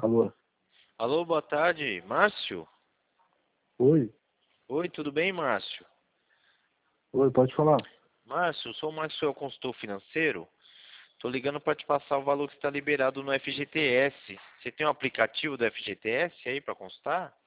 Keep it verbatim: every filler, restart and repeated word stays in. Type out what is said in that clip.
Alô? Alô, boa tarde, Márcio? Oi? Oi, tudo bem, Márcio? Oi, pode falar? Márcio, eu sou o Márcio, eu consultor financeiro. Tô ligando para te passar o valor que está liberado no F G T S. Você tem um aplicativo do F G T S aí para consultar?